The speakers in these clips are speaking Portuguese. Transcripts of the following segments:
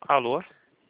Alô?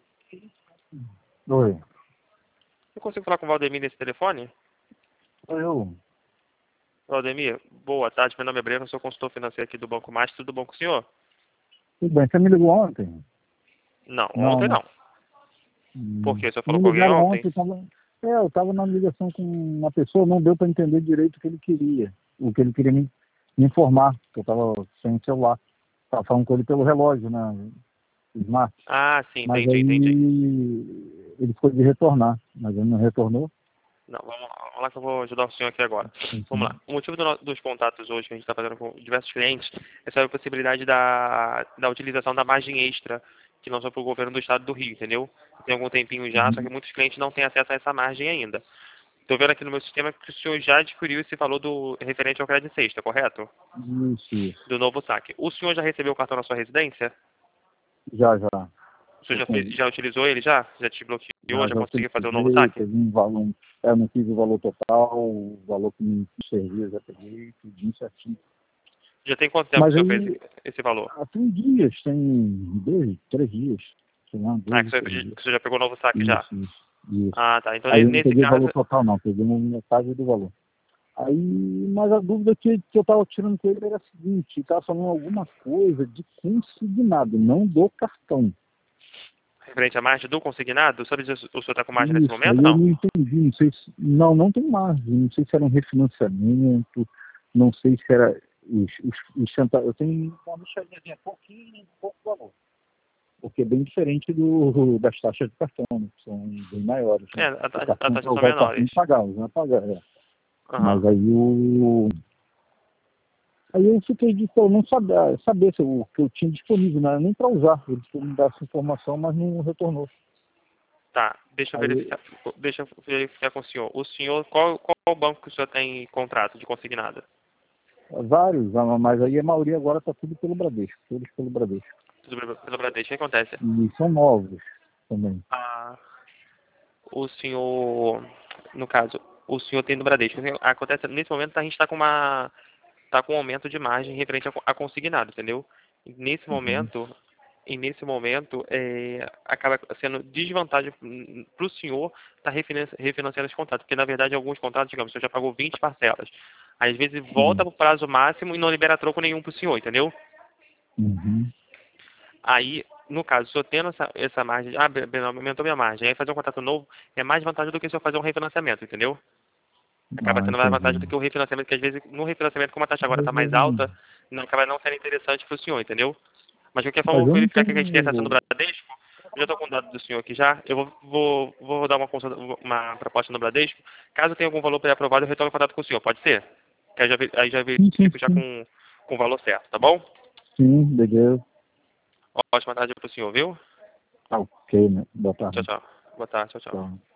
Oi. Eu consigo falar com o Valdemir nesse telefone? Sou eu. Valdemir, boa tarde. Meu nome é Breno, eu sou consultor financeiro aqui do Banco Master. Tudo bom com o senhor? Tudo bem, você me ligou ontem? Não, Não, ontem né? não. Por quê? O senhor falou Me com alguém ligaram ontem? ontem, eu estava na ligação com uma pessoa, não deu para entender direito o que ele queria. O que ele queria me informar, que eu estava sem celular. Estava falando com ele pelo relógio, né? Smart. Ah, sim, Mas entendi. aí ele ficou de retornar, mas ele não retornou. Não, vamos lá que eu vou ajudar o senhor aqui agora. Vamos lá. Enfim. O motivo dos contatos hoje que a gente está fazendo com diversos clientes é sobre a possibilidade da utilização da margem extra que lançou para o governo do estado do Rio, entendeu? Tem algum tempinho já, só que muitos clientes não têm acesso a essa margem ainda. Estou vendo aqui no meu sistema que o senhor já adquiriu esse valor do referente ao crédito sexta, correto? Isso. Do novo saque. O senhor já recebeu o cartão na sua residência? Já. O senhor Tô com ele. já utilizou ele já? Já desbloqueou? Já Já conseguiu fazer o novo utilizei, saque? teve um valor, eu não fiz o valor total, o valor que me servia, já peguei, tudinho certinho. Já tem quanto tempo que Mas o senhor fez aí, esse valor? tem dias, tem 2, 3 dias, sei lá, Ah, 2 que ou 3 o dias. senhor já pegou o novo saque já? Isso. Ah, tá. Então Aí eu não nesse peguei o caso, valor total não, peguei metade do valor. Aí, mas a dúvida que eu estava tirando com ele era a seguinte, estava falando alguma coisa de consignado, não do cartão. referente à margem do consignado, sabe se o senhor está com margem nesse Isso, momento aí ou eu não? não entendi, não sei se. Não tem margem, não sei se era um refinanciamento, não sei se era os eu tenho uma mexadinha, pouco valor. Porque é bem diferente das taxas de cartão, né, que são bem maiores, É, né? O a cartão é taxa para são usar o cartão menores. e pagar, usar e pagar, é. Aham. Mas aí eu fiquei de pelo menos saber se o que eu tinha disponível, não era nem para usar. Eles foram me dar essa informação, mas não retornou. Tá, Aí deixa eu verificar com o senhor. O senhor, qual banco que o senhor tem contrato de consignado? vários, mas aí a maioria agora está tudo pelo Bradesco, todos pelo Bradesco. Tudo pelo Bradesco, o que acontece? E são novos também. Ah, o senhor, no caso, o senhor tem no Bradesco. Acontece, nesse momento a gente tá com um aumento de margem referente a consignado, entendeu? E Uhum. nesse momento, acaba sendo desvantagem para o senhor estar refinanciando os contratos, porque na verdade alguns contratos, digamos, o senhor já pagou 20 parcelas. Às vezes volta Sim. para o prazo máximo e não libera troco nenhum para o senhor, entendeu? Uhum. Aí, no caso, se eu tendo essa margem, aumentou minha margem, aí fazer um contrato novo é mais vantagem do que se eu fazer um refinanciamento, entendeu? Acaba Ah, sendo mais vantagem entendi. do que o refinanciamento, que às vezes no refinanciamento, como a taxa agora Mas está mais eu, alta, não, acaba não sendo interessante para o senhor, entendeu? Mas de qualquer forma, mas eu vou eu não verificar que a gente tem acesso no tenho. Bradesco. Eu já estou com o dado do senhor aqui já. Eu vou dar uma proposta no Bradesco. Caso tenha algum valor pré-aprovado, eu retorno em contato com o senhor. Pode ser? Que aí já Sim, sim, verifico já sim. com o valor certo, tá bom? Sim, beleza. Ótima tarde para o senhor, viu? Ah, ok, né? Boa Tchau, tarde. tchau. Boa tarde, tchau, tchau. Tchau.